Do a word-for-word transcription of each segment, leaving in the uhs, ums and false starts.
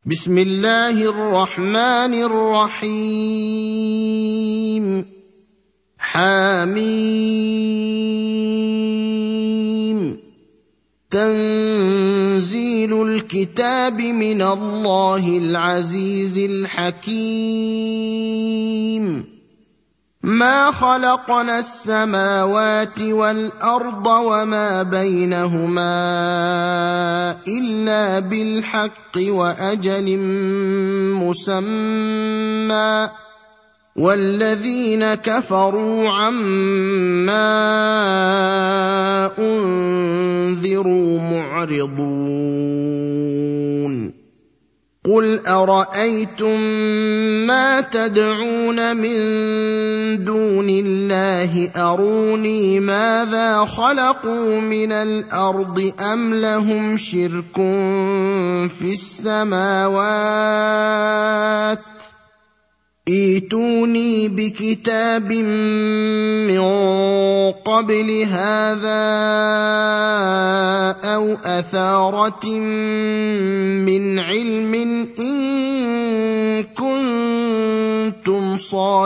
بسم الله الرحمن الرحيم حميم تنزيل الكتاب من الله العزيز الحكيم ما خلقنا السماوات والأرض وما بينهما إلا بالحق وأجل مسمى والذين كفروا عما أنذروا معرضون قل أرأيتم ما تدعون من دون الله أروني ماذا خلقوا من الأرض أم لهم شرك في السماوات ائتوني بكتاب من قبل هذا أو أثارة من علم إن كنتم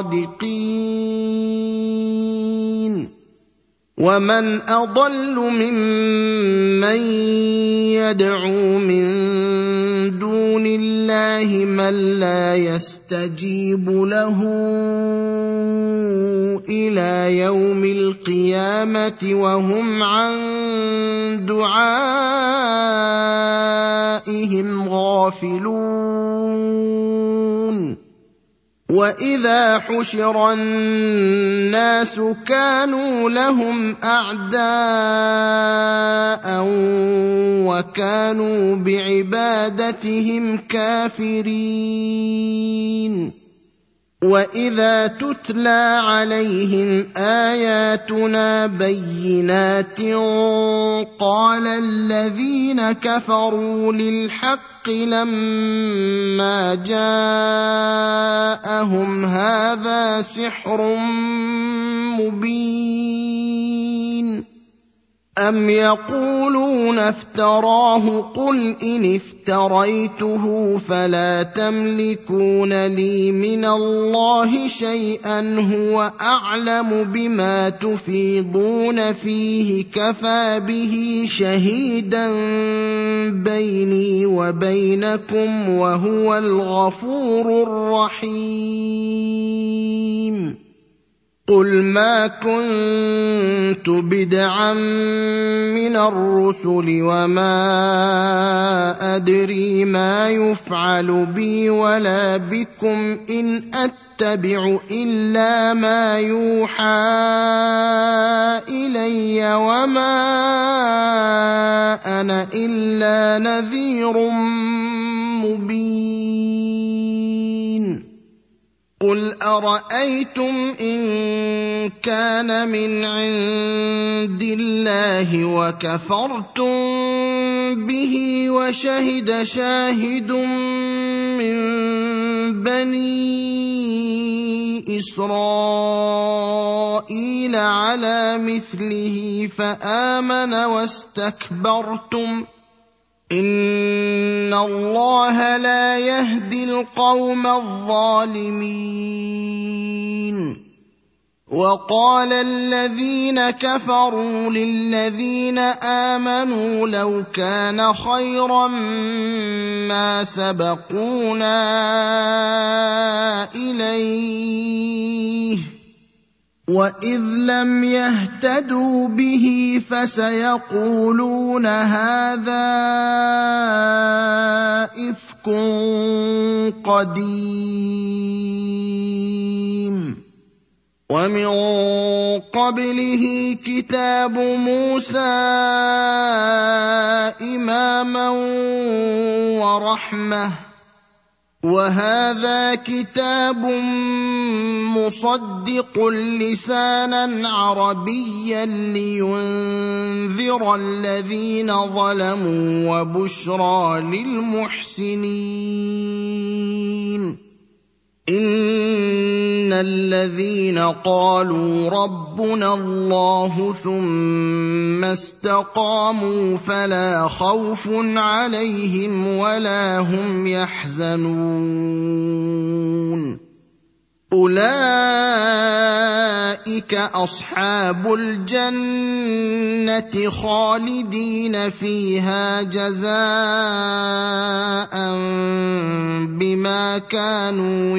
صادقين ومن أضل ممن يدعو من دون الله من لا يستجيب له إلى يوم القيامة وهم عن دعائهم غافلون وإذا حشر الناس كانوا لهم أعداء وكانوا بعبادتهم كافرين وإذا تتلى عليهم آياتنا بينات قال الذين كفروا للحق لما جاءهم هذا سحر مبين أم يقولون افتراه قل إن افتريته فلا تملكون لي من الله شيئا هو أعلم بما تفيضون فيه كفى به شهيدا بيني وبينكم وهو الغفور الرحيم قل ما كنت بدعا من الرسل وما أدري ما يفعل بي ولا بكم إن أتبع إلا ما يوحى إلي وما أنا إلا نذير مبين قل أرأيتم إن كان من عند الله وكفرتم به وشهد شاهد من بني إسرائيل على مثله فآمن واستكبرتم إن الله لا يهدي القوم الظالمين وقال الذين كفروا للذين آمنوا لو كان خيرا ما سبقونا إليه وإذ لم يهتدوا به فسيقولون هذا إفك قديم ومن قبله كتاب موسى إماما ورحمة وهذا كتاب مصدق لسانا عربيا لينذر الذين ظلموا وبشرى للمحسنين إن إِنَّ الَّذِينَ قَالُوا رَبُّنَا اللَّهُ ثُمَّ اسْتَقَامُوا فَلَا خَوْفٌ عَلَيْهِمْ وَلَا هُمْ يَحْزَنُونَ أُولَئِكَ أَصْحَابُ الْجَنَّةِ خَالِدِينَ فِيهَا جَزَاءً بِمَا كَانُوا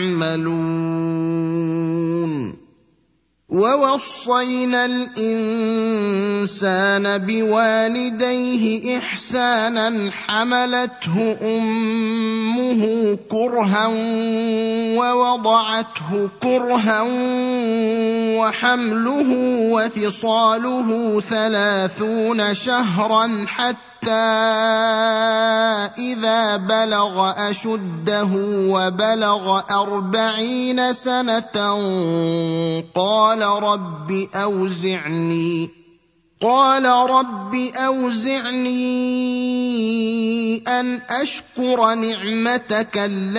يَعْمَلُونَ وَوَصَّيْنَا الْإِنسَانَ بِوَالِدَيْهِ إِحْسَانًا حَمَلَتْهُ أُمُّهُ كُرْهًا وَوَضَعَتْهُ كُرْهًا وَحَمْلُهُ وَفِصَالُهُ ثَلَاثُونَ شَهْرًا حَتَّى إِذَا بَلَغَ أَشُدَّهُ وَبَلَغَ أَرْبَعِينَ سَنَةً قَالَ رَبِّ أَوْزِعْنِي قال رب أوزعني أن أشكر نعمتك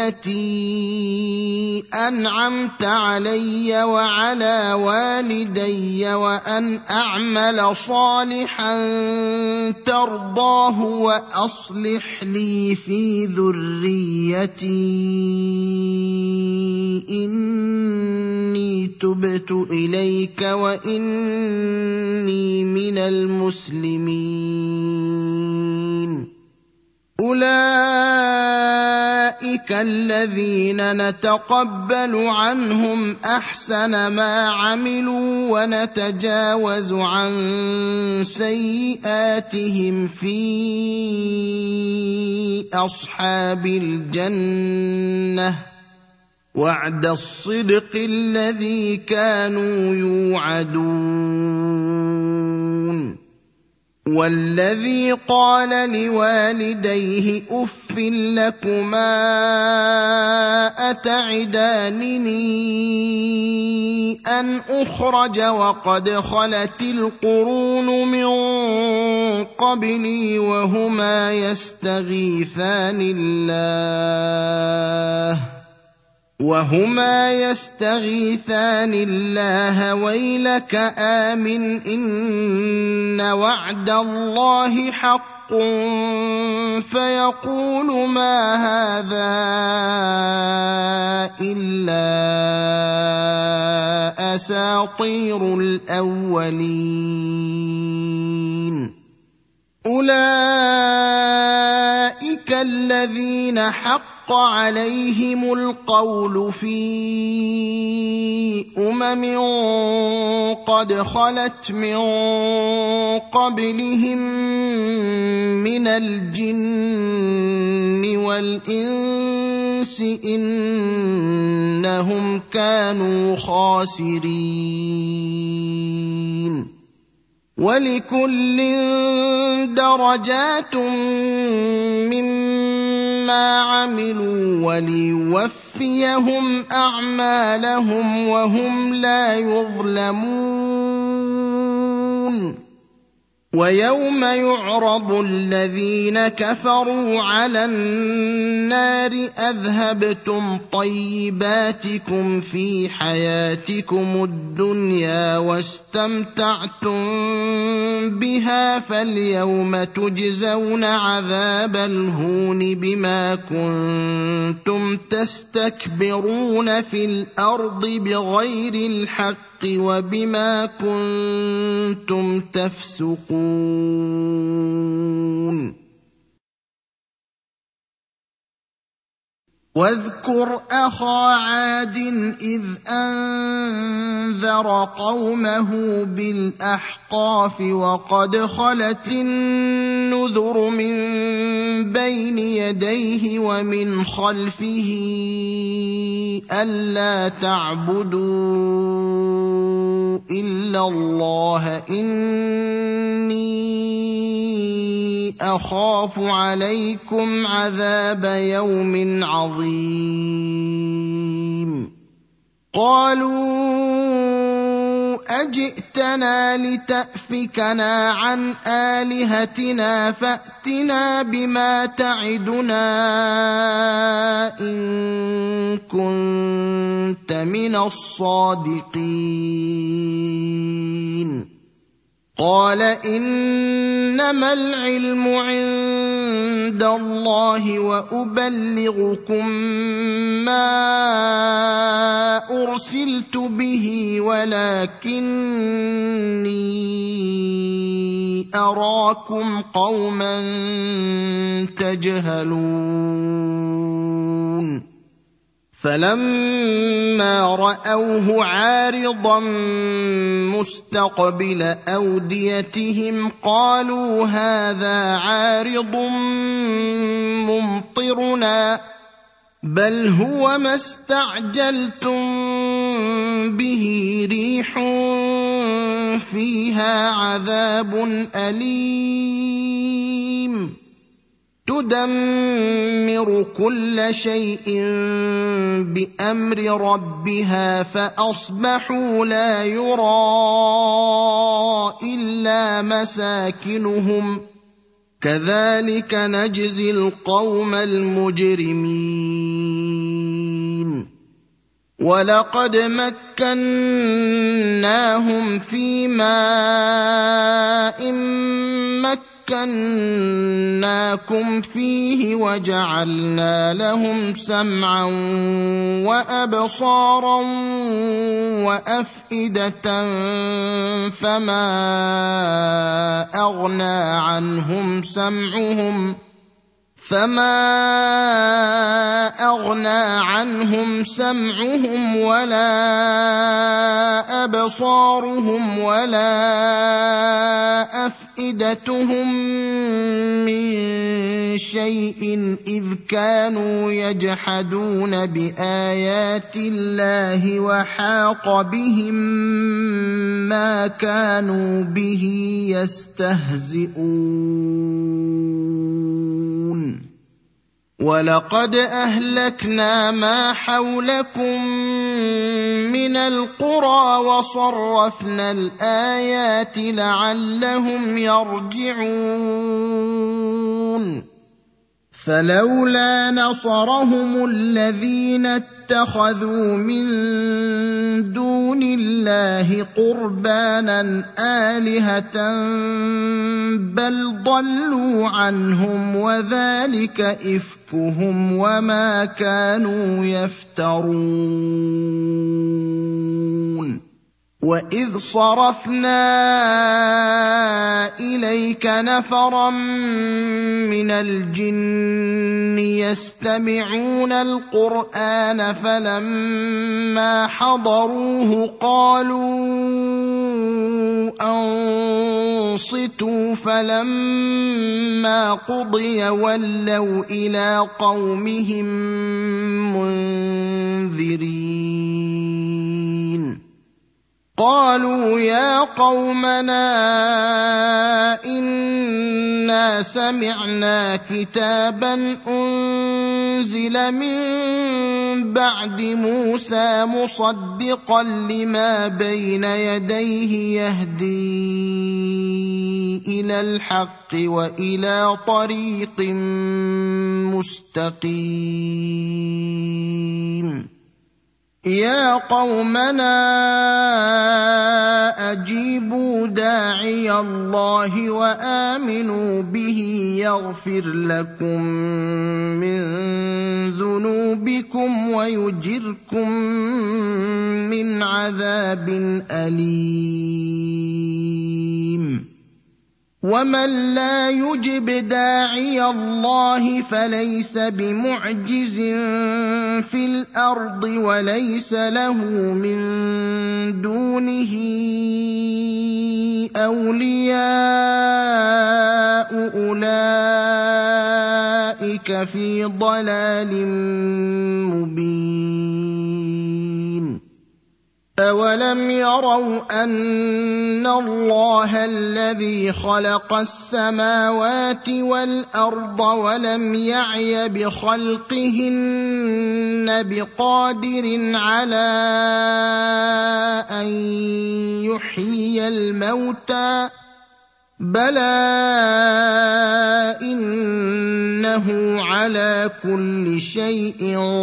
التي أنعمت علي وعلى والدي وأن أعمل صالحا ترضاه وأصلح لي في ذريتي إني تبت إليك وإني من المسلمين أولئك الذين نتقبل عنهم أحسن ما عملوا ونتجاوز عن سيئاتهم في أصحاب الجنة وعد الصدق الذي كانوا يوعدون والذي قال لوالديه أف لكما أتعدانني أن أخرج وقد خلت القرون من قبلي وهما يستغيثان الله وهما يستغيثان الله ويلك آمن إن وعد الله حق فيقول ما هذا إلا أساطير الأولين أولئك الذين حق عليهم القول في أمم قد خلت من قبلهم من الجن والإنس إنهم كانوا خاسرين ولكل درجات مما عملوا وليوفيهم أعمالهم وهم لا يظلمون ويوم يعرض الذين كفروا على النار أذهبتم طيباتكم في حياتكم الدنيا واستمتعتم بها فاليوم تجزون عذاب الهون بما كنتم تستكبرون في الأرض بغير الحق وبما كنتم تفسقون واذكر أخا عاد إذ أنذر قومه بالأحقاف وقد خلت النذر من بين يديه ومن خلفه ألا تعبدوا إلا الله إني أخاف عليكم عذاب يوم عظيم قالوا أجئتنا لتأفكنا عن آلهتنا فأتنا بما تعدنا إن كنت من الصادقين قال إنما العلم عند الله وأبلغكم ما أرسلت به ولكني أراكم قوما تجهلون فلما رأوه عارضا مستقبل أوديتهم قالوا هذا عارض ممطرنا بل هو ما استعجلتم به ريح فيها عذاب أليم تدمر كل شيء بأمر ربها فأصبحوا لا يرى إلا مساكنهم كذلك نجزي القوم المجرمين ولقد مكناهم في ماء مكناكم فيه وجعلنا لهم سمعا وأبصارا وأفئدة فما أغنى عنهم سمعهم فما أغنى عنهم سمعهم ولا أبصارهم ولا أفئدتهم من شيء إذ كانوا يجحدون بآيات الله وحاق بهم ما كانوا به يستهزئون ولقد أهلكنا ما حولكم من القرى وصرفنا الآيات لعلهم يرجعون فلولا نصرهم الذين اتخذوا من دون الله قربانا آلهة بل ضلوا عنهم وذلك إفكهم وما كانوا يفترون وإذ صرفنا إليك نفرا من الجن يستمعون القرآن فلما حضروه قالوا أنصتوا فلما قضي ولوا إلى قومهم منذرين قالوا يا قومنا إنا سمعنا كتابا أنزل من بعد موسى مصدقا لما بين يديه يهدي إلى الحق وإلى طريق مستقيم يا قومنا أجيبوا داعي الله وآمنوا به يغفر لكم من ذنوبكم ويجركم من عذاب أليم ومن لا يجب داعي الله فليس بمعجز في الأرض وليس له من دونه أولياء أولئك في ضلال مبين أَوَلَمْ يَرَوْا أَنَّ اللَّهَ الَّذِي خَلَقَ السَّمَاوَاتِ وَالْأَرْضَ وَلَمْ يَعْيَ بِخَلْقِهِنَّ بِقَادِرٍ عَلَىٰ أَن يُحْيِيَ الْمَوْتَىٰ ۚ بَلَىٰ إِنَّهُ عَلَىٰ كُلِّ شَيْءٍ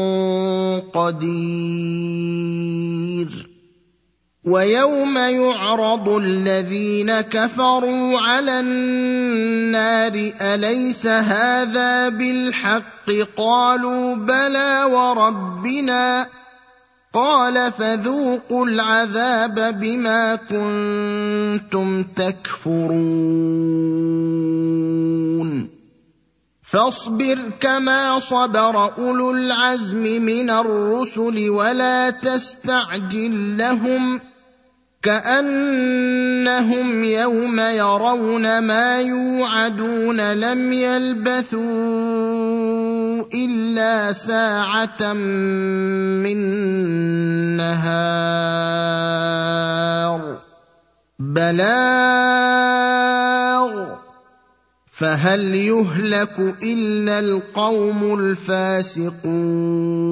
قَدِيرٌ وَيَوْمَ يُعْرَضُ الَّذِينَ كَفَرُوا عَلَى النَّارِ أَلَيْسَ هَٰذَا بِالْحَقِّ ۖ قَالُوا بَلَىٰ وَرَبِّنَا ۚ قَالَ فَذُوقُوا الْعَذَابَ بِمَا كُنتُمْ تَكْفُرُونَ فاصبر كما صبر أولو العزم من الرسل ولا تستعجل لهم كأنهم يوم يرون ما يوعدون لم يلبثوا إلا ساعة من نهار بلاغ فهل يهلك إلا القوم الفاسقون